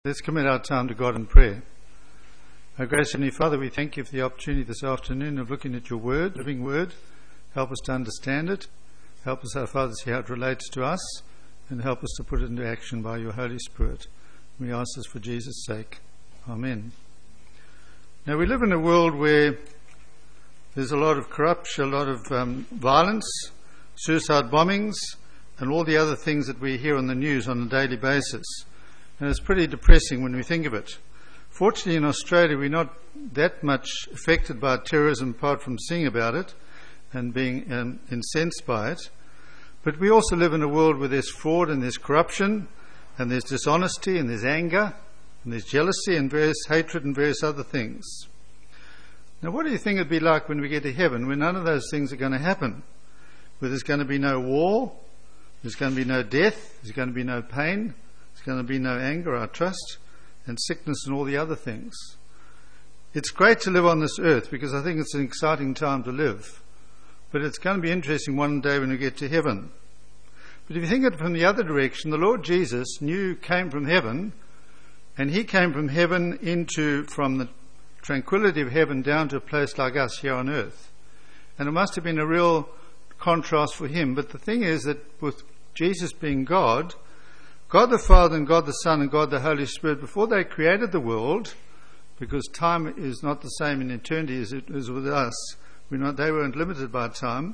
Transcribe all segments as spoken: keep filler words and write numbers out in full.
Let's commit our time to God in prayer. Our gracious Heavenly Father, we thank you for the opportunity this afternoon of looking at your word, living word. Help us to understand it. Help us, our Father, to see how it relates to us, and help us to put it into action by your Holy Spirit. We ask this for Jesus' sake. Amen. Now, we live in a world where there's a lot of corruption, a lot of um, violence, suicide bombings, and all the other things that we hear on the news on a daily basis. And it's pretty depressing when we think of it. Fortunately, in Australia, we're not that much affected by terrorism apart from seeing about it and being um, incensed by it. But we also live in a world where there's fraud and there's corruption and there's dishonesty and there's anger and there's jealousy and various hatred and various other things. Now, what do you think it'd be like when we get to heaven, when none of those things are going to happen? Where there's going to be no war, there's going to be no death, there's going to be no pain, there's going to be no anger, I trust, and sickness and all the other things. It's great to live on this earth because I think it's an exciting time to live. But it's going to be interesting one day when we get to heaven. But if you think of it from the other direction, the Lord Jesus knew came from heaven, and he came from heaven into, from the tranquility of heaven down to a place like us here on earth. And it must have been a real contrast for him. But the thing is that with Jesus being God, God the Father and God the Son and God the Holy Spirit, before they created the world, because time is not the same in eternity as it is with us, we're not, they weren't limited by time,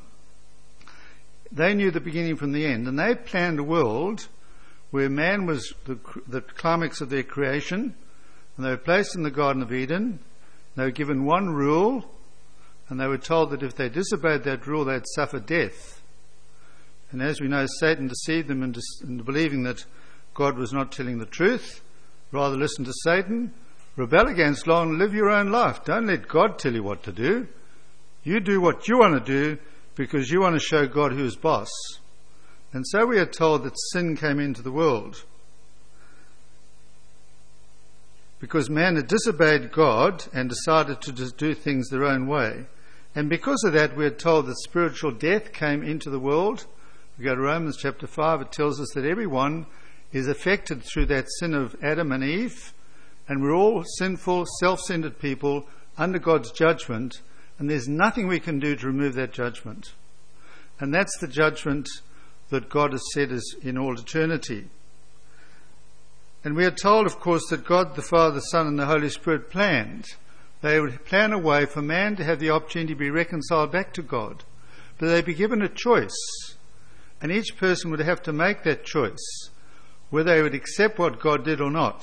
they knew the beginning from the end. And they planned a world where man was the, the climax of their creation, and they were placed in the Garden of Eden. They were given one rule, and they were told that if they disobeyed that rule, they'd suffer death. And as we know, Satan deceived them into, into believing that God was not telling the truth. Rather listen to Satan, rebel against law and live your own life. Don't let God tell you what to do. You do what you want to do because you want to show God who's boss. And so we are told that sin came into the world because man had disobeyed God and decided to just do things their own way. And because of that, we are told that spiritual death came into the world. We go to Romans chapter five, it tells us that everyone is affected through that sin of Adam and Eve, and we're all sinful, self-centered people under God's judgment, and there's nothing we can do to remove that judgment. And that's the judgment that God has said is in all eternity. And we are told, of course, that God the Father, the Son, and the Holy Spirit planned. They would plan a way for man to have the opportunity to be reconciled back to God. But they'd be given a choice, and each person would have to make that choice, whether they would accept what God did or not.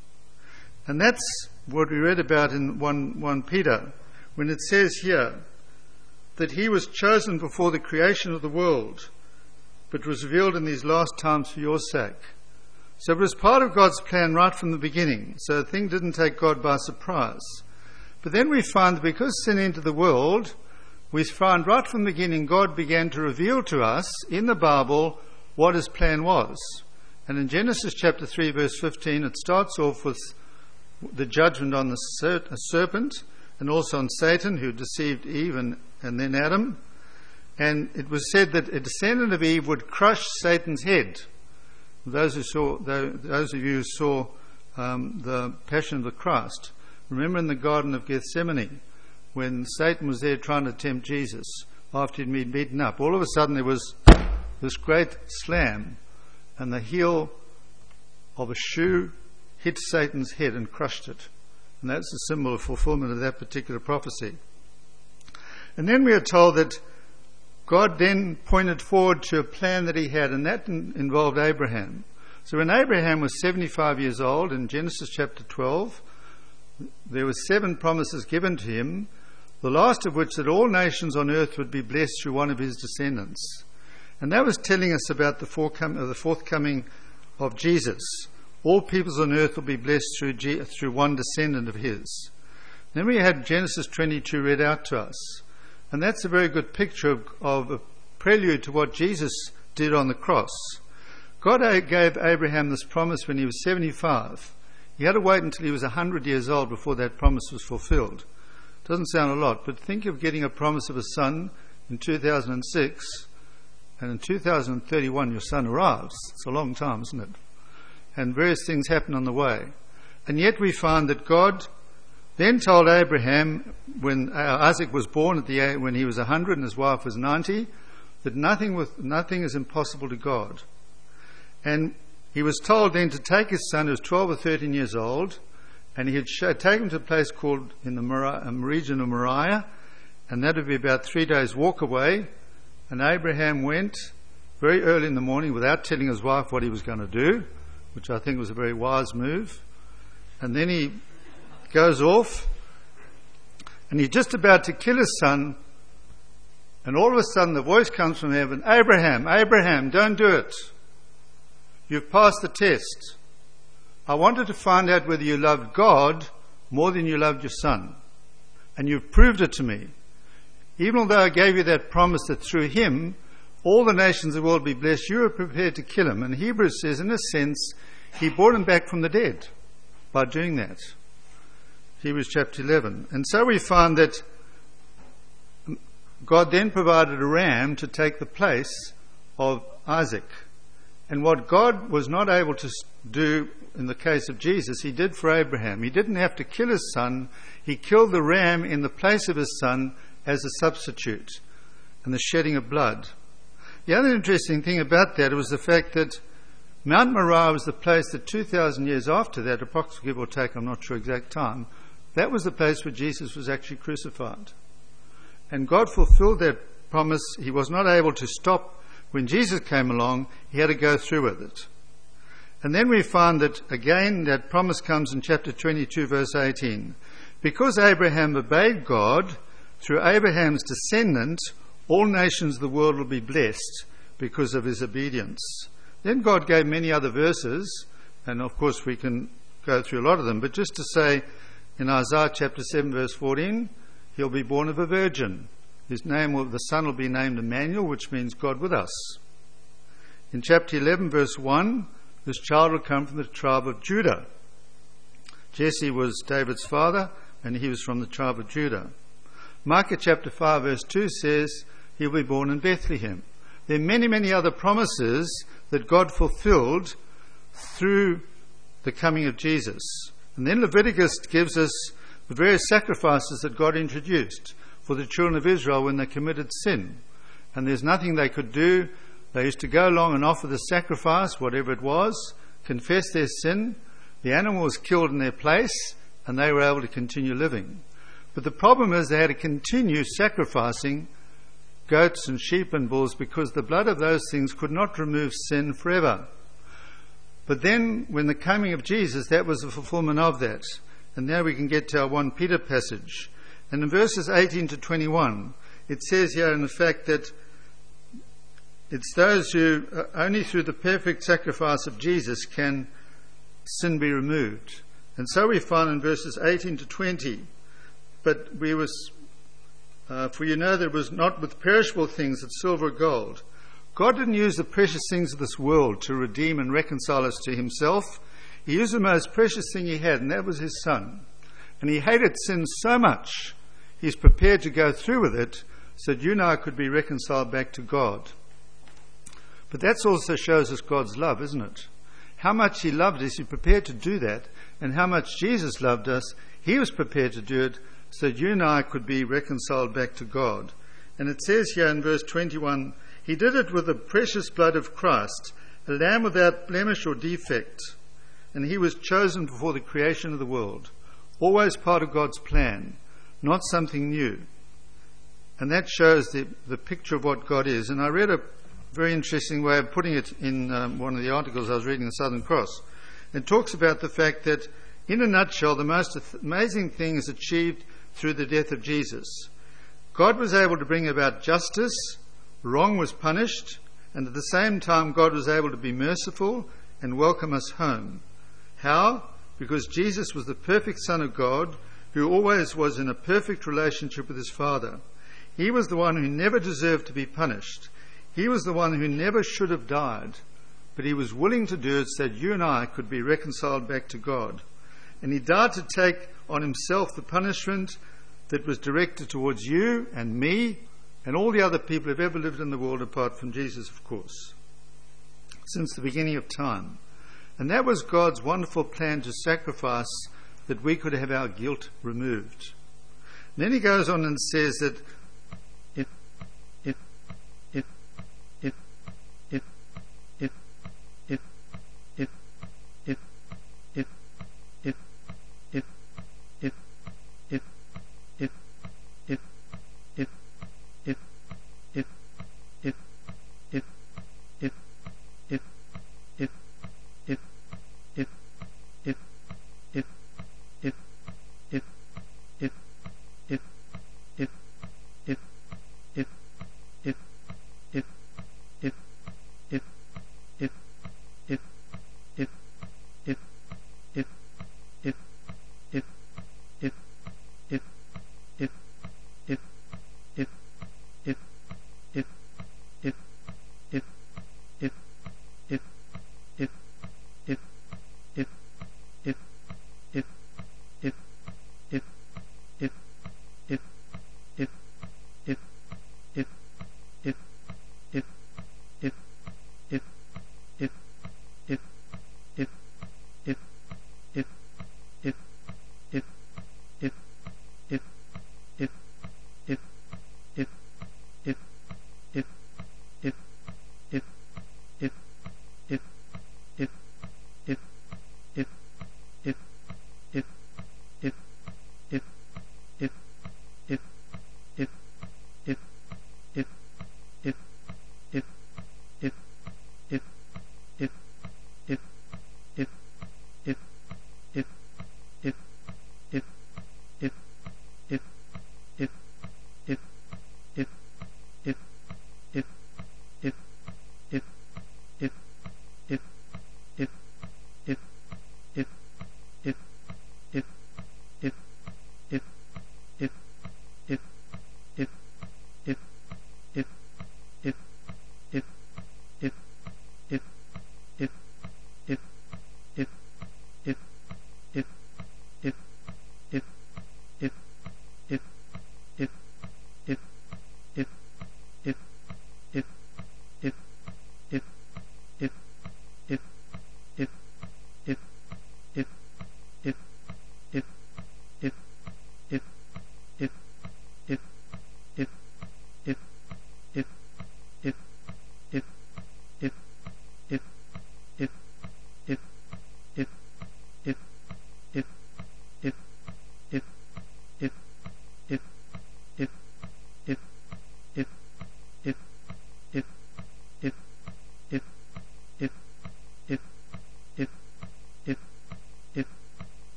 And that's what we read about in First Peter, when it says here that he was chosen before the creation of the world, but was revealed in these last times for your sake. So it was part of God's plan right from the beginning. So the thing didn't take God by surprise. But then we find that because sin entered the world, we find right from the beginning God began to reveal to us in the Bible what his plan was. And in Genesis chapter three, verse fifteen, it starts off with the judgment on the serpent and also on Satan, who deceived Eve and, and then Adam. And it was said that a descendant of Eve would crush Satan's head. Those who saw, those of you who saw um, the Passion of the Christ, remember in the Garden of Gethsemane, when Satan was there trying to tempt Jesus after he'd been beaten up, all of a sudden there was this great slam, and the heel of a shoe hit Satan's head and crushed it. And that's the symbol of fulfillment of that particular prophecy. And then we are told that God then pointed forward to a plan that he had, and that in- involved Abraham. So when Abraham was seventy-five years old, in Genesis chapter twelve, there were seven promises given to him, the last of which that all nations on earth would be blessed through one of his descendants. And that was telling us about the forthcoming, the forthcoming of Jesus. All peoples on earth will be blessed through, G, through one descendant of his. Then we had Genesis twenty-two read out to us. And that's a very good picture of, of a prelude to what Jesus did on the cross. God gave Abraham this promise when he was seventy-five. He had to wait until he was one hundred years old before that promise was fulfilled. Doesn't sound a lot, but think of getting a promise of a son in two thousand six, and in two thousand thirty-one your son arrives. It's a long time, isn't it? And various things happen on the way. And yet we find that God then told Abraham, when Isaac was born, at the when he was one hundred and his wife was ninety, that nothing, was, nothing is impossible to God. And he was told then to take his son, who was twelve or thirteen years old, and he had show, take him to a place called in the Moriah, region of Moriah, and that would be about three days' walk away. And Abraham went very early in the morning without telling his wife what he was going to do, which I think was a very wise move. And then he goes off, and he's just about to kill his son, and all of a sudden the voice comes from heaven, Abraham, Abraham, don't do it. You've passed the test. I wanted to find out whether you loved God more than you loved your son. And you've proved it to me. Even although I gave you that promise that through him, all the nations of the world will be blessed, you were prepared to kill him. And Hebrews says, in a sense, he brought him back from the dead by doing that. Hebrews chapter eleven. And so we find that God then provided a ram to take the place of Isaac. And what God was not able to do in the case of Jesus, he did for Abraham. He didn't have to kill his son. He killed the ram in the place of his son as a substitute, and the shedding of blood. The other interesting thing about that was the fact that Mount Moriah was the place that two thousand years after that, approximately give or take, I'm not sure exact time, that was the place where Jesus was actually crucified. And God fulfilled that promise. He was not able to stop when Jesus came along. He had to go through with it. And then we find that, again, that promise comes in chapter twenty-two, verse eighteen. Because Abraham obeyed God, through Abraham's descendant, all nations of the world will be blessed because of his obedience. Then God gave many other verses, and of course we can go through a lot of them, but just to say, in Isaiah chapter seven, verse fourteen, he'll be born of a virgin. His name will, the son will be named Emmanuel, which means God with us. In chapter eleven, verse one, this child will come from the tribe of Judah. Jesse was David's father, and he was from the tribe of Judah. Micah chapter five, verse two says, he'll be born in Bethlehem. There are many, many other promises that God fulfilled through the coming of Jesus. And then Leviticus gives us the various sacrifices that God introduced for the children of Israel when they committed sin. And there's nothing they could do. They used to go along and offer the sacrifice, whatever it was, confess their sin. The animal was killed in their place, and they were able to continue living. But the problem is they had to continue sacrificing goats and sheep and bulls because the blood of those things could not remove sin forever. But then, when the coming of Jesus, that was the fulfillment of that. And now we can get to our First Peter passage. And in verses eighteen to twenty-one, it says here in the fact that it's those who, uh, only through the perfect sacrifice of Jesus can sin be removed. And so we find in verses eighteen to twenty, but we was, uh, for you know that it was not with perishable things, that silver or gold. God didn't use the precious things of this world to redeem and reconcile us to himself. He used the most precious thing he had, and that was his son. And he hated sin so much, he's prepared to go through with it so that you and I could be reconciled back to God. But that also shows us God's love, isn't it? How much he loved us, he's prepared to do that. And how much Jesus loved us, he was prepared to do it so that you and I could be reconciled back to God. And it says here in verse twenty-one, he did it with the precious blood of Christ, a lamb without blemish or defect. And he was chosen before the creation of the world. Always part of God's plan, not something new. And that shows the, the picture of what God is. And I read a very interesting way of putting it in um, one of the articles I was reading in the Southern Cross. It talks about the fact that, in a nutshell, the most amazing thing is achieved through the death of Jesus. God was able to bring about justice, wrong was punished, and at the same time God was able to be merciful and welcome us home. How? Because Jesus was the perfect Son of God, who always was in a perfect relationship with his Father. He was the one who never deserved to be punished. He was the one who never should have died, but he was willing to do it so that you and I could be reconciled back to God. And he died to take on himself the punishment that was directed towards you and me and all the other people who have ever lived in the world apart from Jesus, of course, since the beginning of time. And that was God's wonderful plan to sacrifice that we could have our guilt removed. And then he goes on and says that